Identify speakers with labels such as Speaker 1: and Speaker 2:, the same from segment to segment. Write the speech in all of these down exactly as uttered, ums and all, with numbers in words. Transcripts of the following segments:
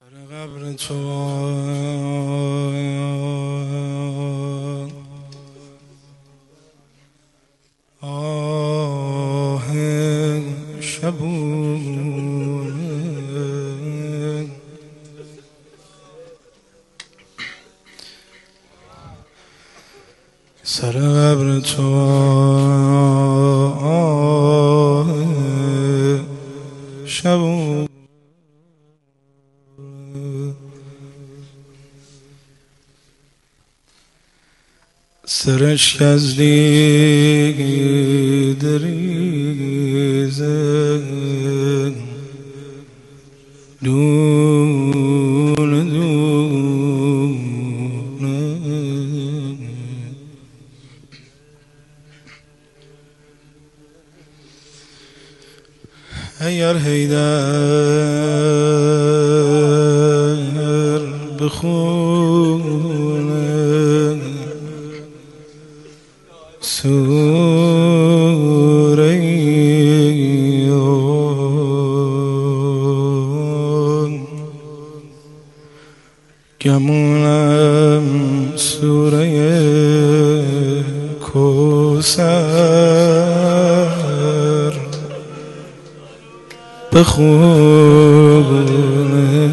Speaker 1: قبر تو آه شبونه سر قبر تو آه شبونه سرش کزدی دریزه دون دونه اگر حیدر بخونه سوره گمونم سوره کوثر بخونه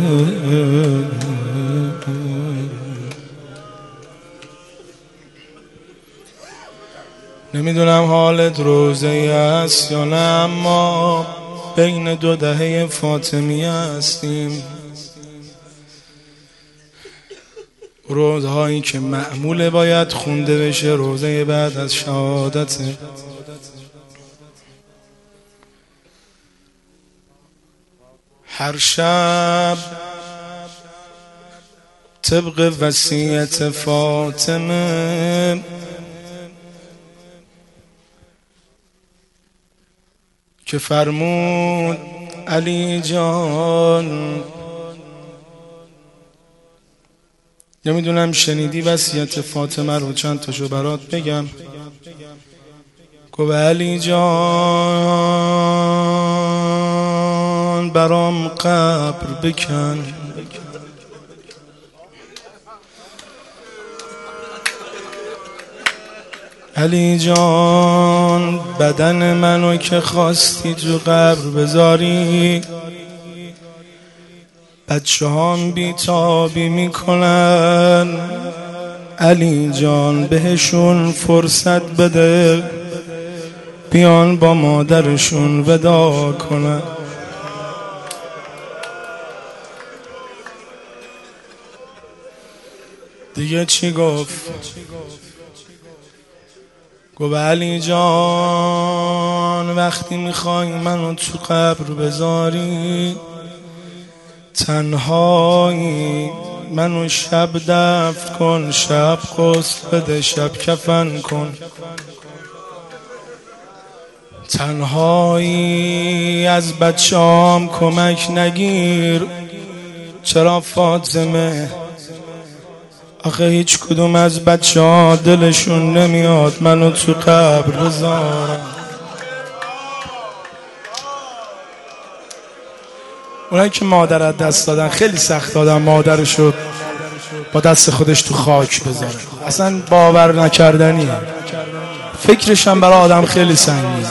Speaker 1: نمیدونم حالت روزه است یا نه، اما بین دو دهه فاطمیه هستیم. روزهایی که معموله باید خونده بشه روزه بعد از شهادت. هر شب طبق وصیت فاطمه که فرمود علی جان، نمیدونم شنیدی وصیت فاطمه رو، چند تاشو برات بگم. گفت علی جان برام قبر بکن، علی جان بدن منو که خواستی تو قبر بذاری، بچه هم بیتابی میکنن، علی جان بهشون فرصت بده بیان با مادرشون ودا کنن. دیگه چی گفت؟ گفت علی جان وقتی میخوای منو تو قبر بذاری، تنهایی منو شب دفن کن، شب غسل بده، شب کفن کن، تنهایی از بچه‌ام کمک نگیر. چرا فاطمه؟ آخه هیچ کدوم از بچه ها دلشون نمیاد منو تو قبر بذارن. اونایی که مادرت دست دادن خیلی سخت دادن مادرشو با دست خودش تو خاک بذاره، اصلا باور نکردنیه، فکرش هم برای آدم خیلی سنگینه.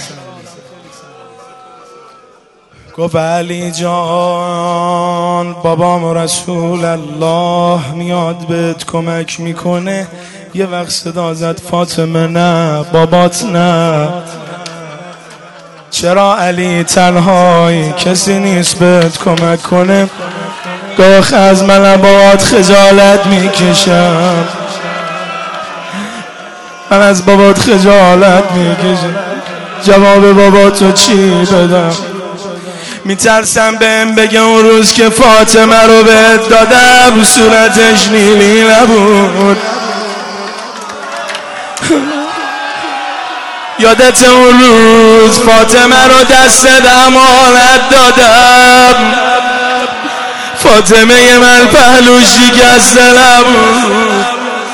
Speaker 1: گفت علی جان بابام رسول الله میاد بهت کمک میکنه. یه وقت صدا زد فاطمه نه بابات نه. چرا علی تنهایی کسی نیست بهت کمک کنه؟ گفت از من بابات خجالت میکشم، من از بابات خجالت میکشم. جواب باباتو چی بدم؟ میترسم بهم بگه اون روز که فاطمه رو بهت دادم صورتش نیلی نبود. یادت اون روز فاطمه رو دست امانت دادم، فاطمه من پهلو شکسته نبود.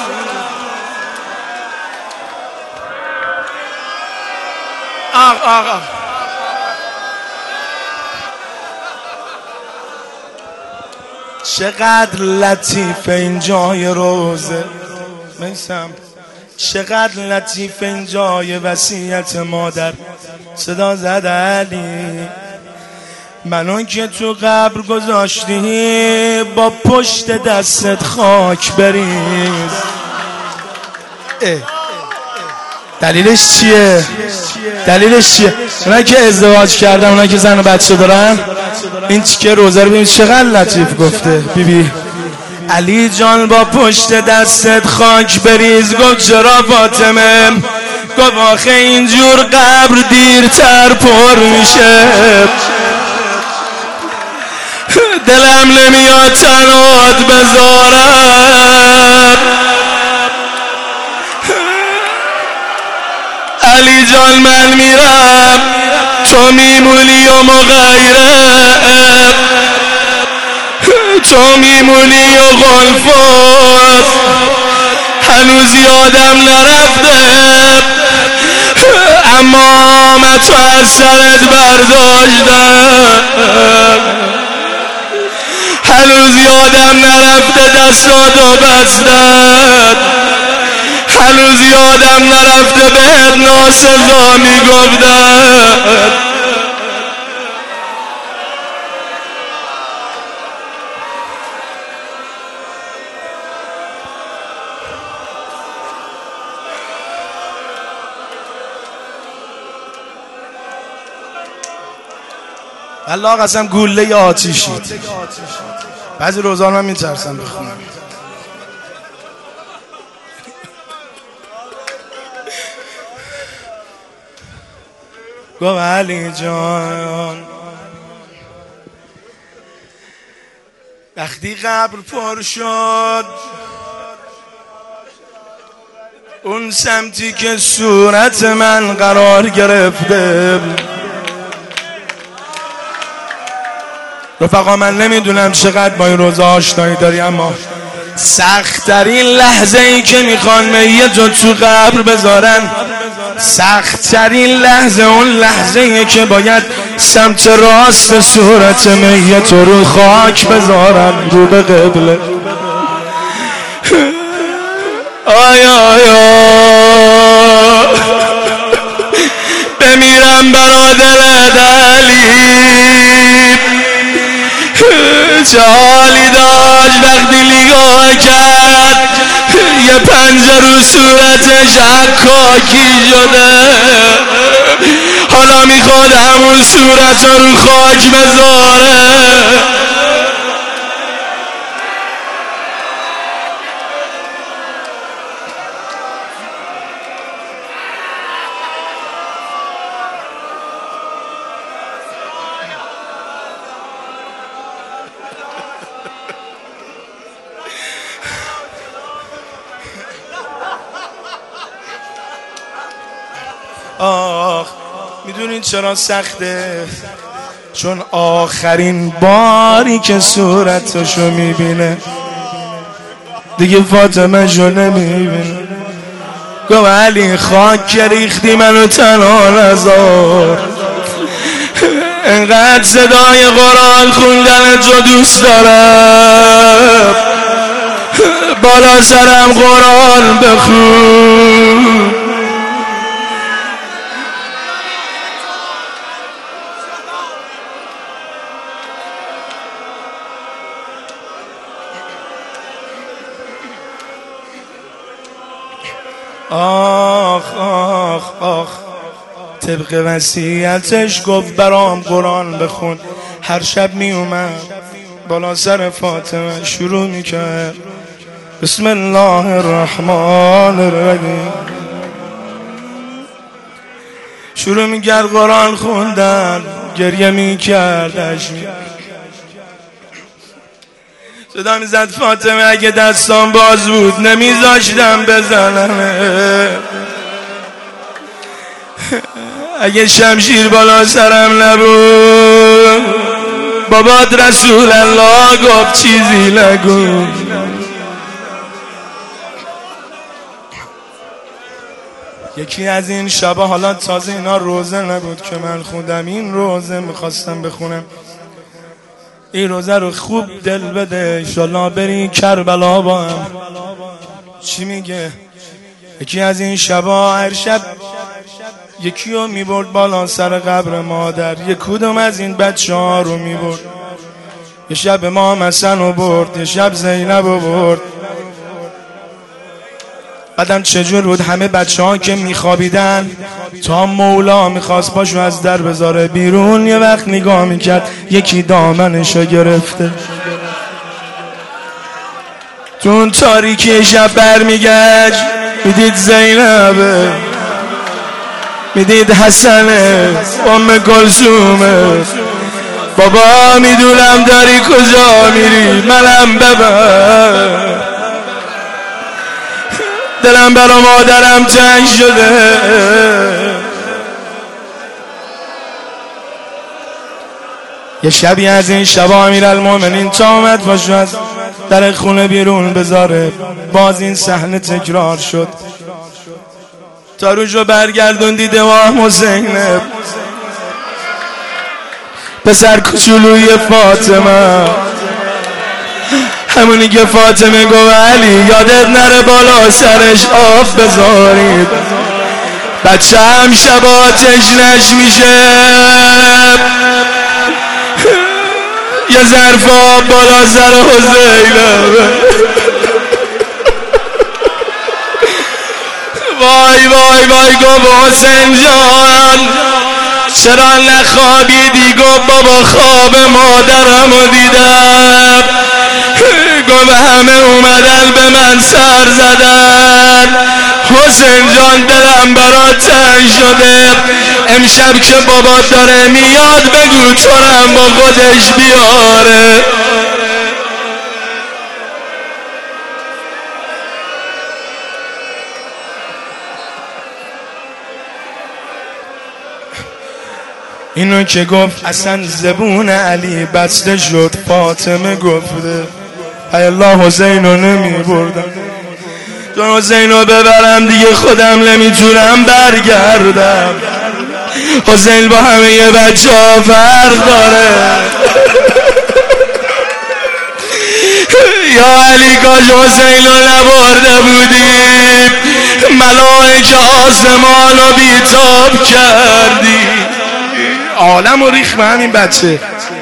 Speaker 1: آق آقا چقدر لطیف این جای روزه میسم، چقدر لطیف این جای وصیت مادر. صدا زد علی منو که تو قبر گذاشتی با پشت دستت خاک بریز. دلیلش چیه؟ دلیلش چیه؟ اونا که ازدواج کردن، اونا که زن و بچه دارن، این تیکه روزه رو ببین چقدر لطیف گفته. بی بی علی جان با پشت دستت خاک بریز. گفت چرا فاطمه؟ گفت آخه اینجور قبر دیرتر پر میشه، دلم نمیاد تنات بذارم. علی جان من میرم تو میمونی و مغیره، تو میمونی و غلفات هنوز یادم نرفته، اما من تو از سرت برداشتم، هنوز یادم نرفته دستاتو بستم، هنوز یادم نرفته بهت ناسزا میگفتم. الله قسم گوله آتیشید. بعضی روزا من میترسم بخونم. گفت علی جان وقتی قبر پر شد، اون سمتی که صورت من قرار گرفته، رفقا من نمیدونم چقدر با این روزا آشنایی داری، اما سخت‌ترین لحظه ای که میخوان میت رو تو قبر بذارن، سخت‌ترین لحظه اون لحظه ای که باید سمت راست صورت میت رو خاک بذارن رو به قبله. آیا آیا بمیرم برا دلت علی، چه حالی داشت وقتی نگاه کرد یه پنجه رو صورتش حکاکی شده، حالا میخواد همون صورت رو خاک بذاره. آخ میدونین چرا سخته؟ چون آخرین باری که صورتشو میبینه دیگه فاطمه شو نمیبینه. گفت علی خاک که ریختی منو تنها نذار، انقدر صدای قرآن خوندن تو دوست دارم، بالا سرم قرآن بخون. آخ آخ آخ طبق وصیتش گفت برام قرآن بخون. هر شب می اومد بالا سر فاطمه شروع میکرد بسم الله الرحمن الرحیم، شروع میکرد قرآن خوندن، گریه میکردش. صدا میزد فاطمه اگه دستان باز بود نمیذاشتم بزنم، اگه شمشیر بالا سرم نبود بابات رسول الله گفت چیزی نگو. یکی از این شبا، حالا تازه اینا روزه نبود که من خوندم، این روزه میخواستم بخونم، این روزه رو خوب دل بده، انشالله بری کربلا با هم. چی میگه؟ یکی از این شبا هر شب یکی رو میبرد بالا سر قبر مادر، یک کدوم از این بچه ها رو میبرد. یه شب امام حسن رو برد، یه شب زینب رو برد. بعدم چجور بود همه بچه ها که میخوابیدن تا مولا میخواست پاشو از در بذاره بیرون، یه وقت نگاه میکرد یکی دامنشو گرفته. تو اون تاریکی شب برمیگشت میدید زینبه، میدید حسنه، ام کلثومه. بابا میدونم داری کجا میری، منم ببر، دلم برا مادرم تنگ شده. یه شبی از این شبا امیرالمومنین تا اومد پاشو از در خونه بیرون بذاره، باز این صحنه تکرار شد. تا روش رو برگردون دید امام حسینه، پسر کوچولوی فاطمه، همونی که فاطمه گو علی یادت نره بالا سرش آف بذارید، بچه هم شبا تشنش میشه، یه ظرف آب بالا سر حسینه. وای وای وای گو حسین جان چرا نخوابیدی؟ گو بابا خواب مادرم رو دیدم، گو همه اومدن به من سر زدن. حسین جان دلم برات تنگ شده، امشب که بابا داره میاد بگو چورم با خودش بیاره. اینو که گفت اصلا زبون علی بسته شد، فاطمه گفته ای الله حسینو نمی بردم، چون حسینو ببرم دیگه خودم نمیتونم برگردم. حسین با همه یه بچه ها فرق داره. یا علی کاش حسینو نبرده بودیم، ملائکه آسمانو بیتاب کردی. عالم و ریخ به همین بچه.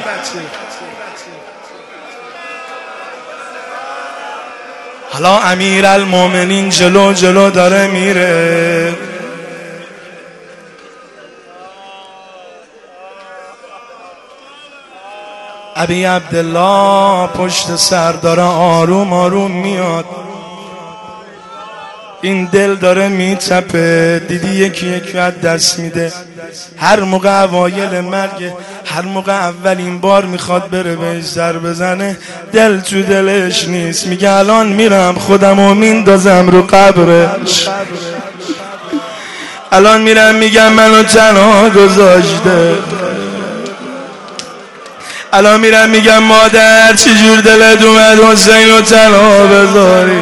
Speaker 1: حالا امیرالمومنین جلو جلو داره میره، ابی عبدالله پشت سر داره آروم آروم میاد. این دل داره میتپه، دیدی یکی یکی از دست میده. هر موقع اوایل مرگ، هر موقع اولین بار میخواد بره بهش سر بزنه، دل تو دلش نیست، میگه الان میرم خودمو میندازم رو قبرش، الان میرم میگم منو تنها گذاشته، الان میرم میگم مادر چجور دلت اومد حسینو تنها بذاری.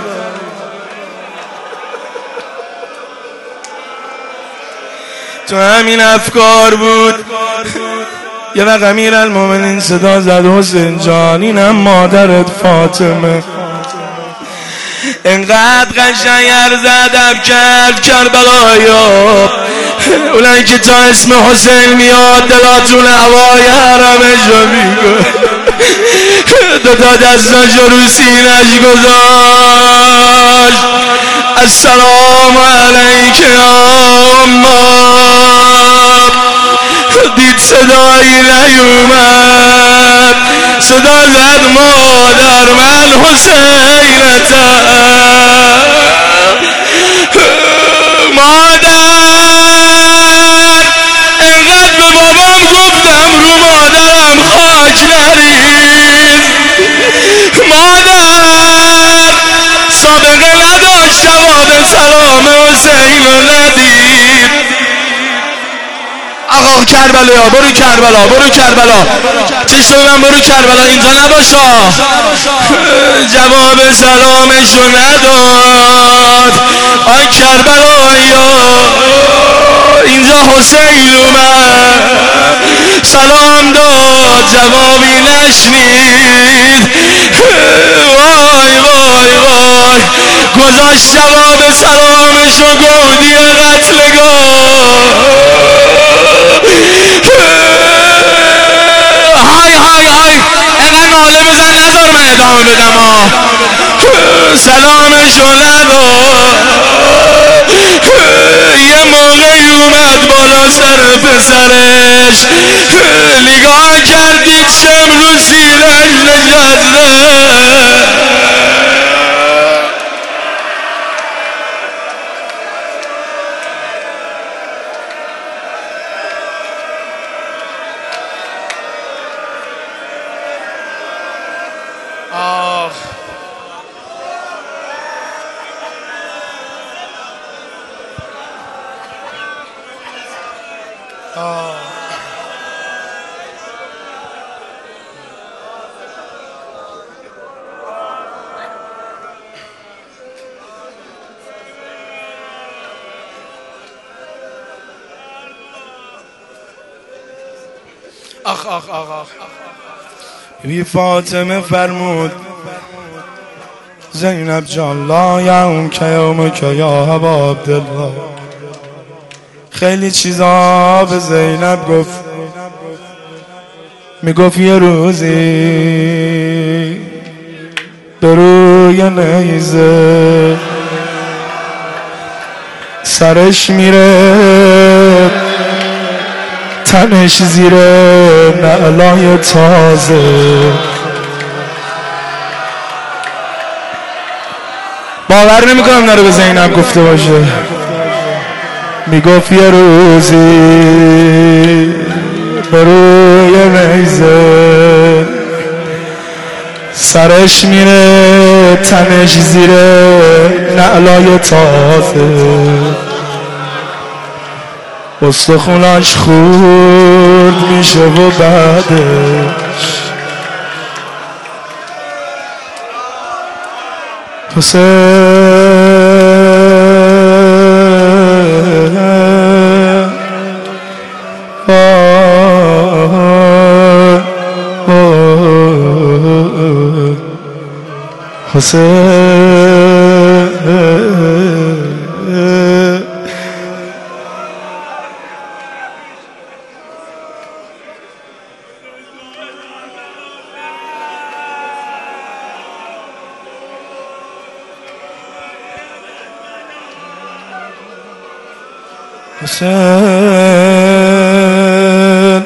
Speaker 1: تو همین افکار بود یه وقت امیرالمومنین صدا زد حسین جان اینم مادرت فاطمه. انقدر قشنگ عرض ادب کرد کربلایا، اونایی که تا اسم حسین میاد دلاتون هوای حرمشو میگه، دوتا دستاشو رو سینش گذاشت، السلام علیک یا امام. دید صدایی نیومد، صدا زد مادر من حسینتم. مادر انقدر به بابام گفتم رو مادرم خاک نریز، مادر سابقه نداشت جواب سلام حسین رو ندید. آقا آه کربلا برو کربلا برو کربلا چشم من برو کربلا اینجا نباشا جواب سلامشو نداد آی کربلا یا اینجا حسین اومد سلام داد جوابی نشنید وای وای وای گذاشت جواب سلامشو گودی قتلگاه های های های اینقدر ناله بزن نذار من ادامه بدم ها سلامشو نداد یه موقعی اومد بالا سر پسرش نگاه کردید شم رو سیرش نشسته آه آه آخ آخ آخ آخ بی فاطمه فرمود زینب جان لا یوم که یوم که یا ابا عبدالله خیلی چیزا به زینب گفت میگفت یه روزی به روی نیزه سرش میره تنش زیر نعلای تازه باور نمیکنم نره به زینب گفته باشه میگفت یه روزی به روی نیزه سرش میره تنش زیر نعلای تازه استخوناش خورد میشه و بعدش حسین حسین حسین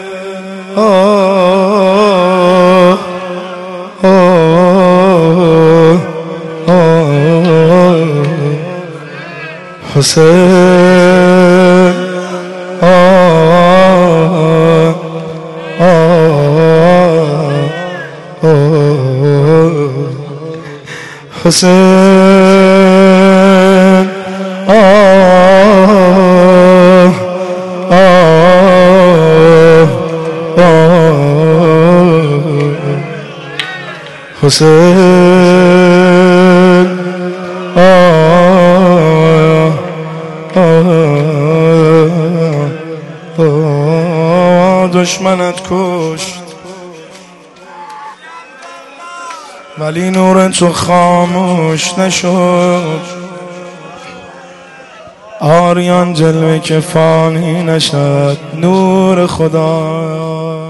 Speaker 1: آه آه آه حسین آه آه آه حسین آه آه آه حسین آه آه دشمنت کشت ولی نور تو خاموش نشد آریان جلوه که فانی نشد نور خدا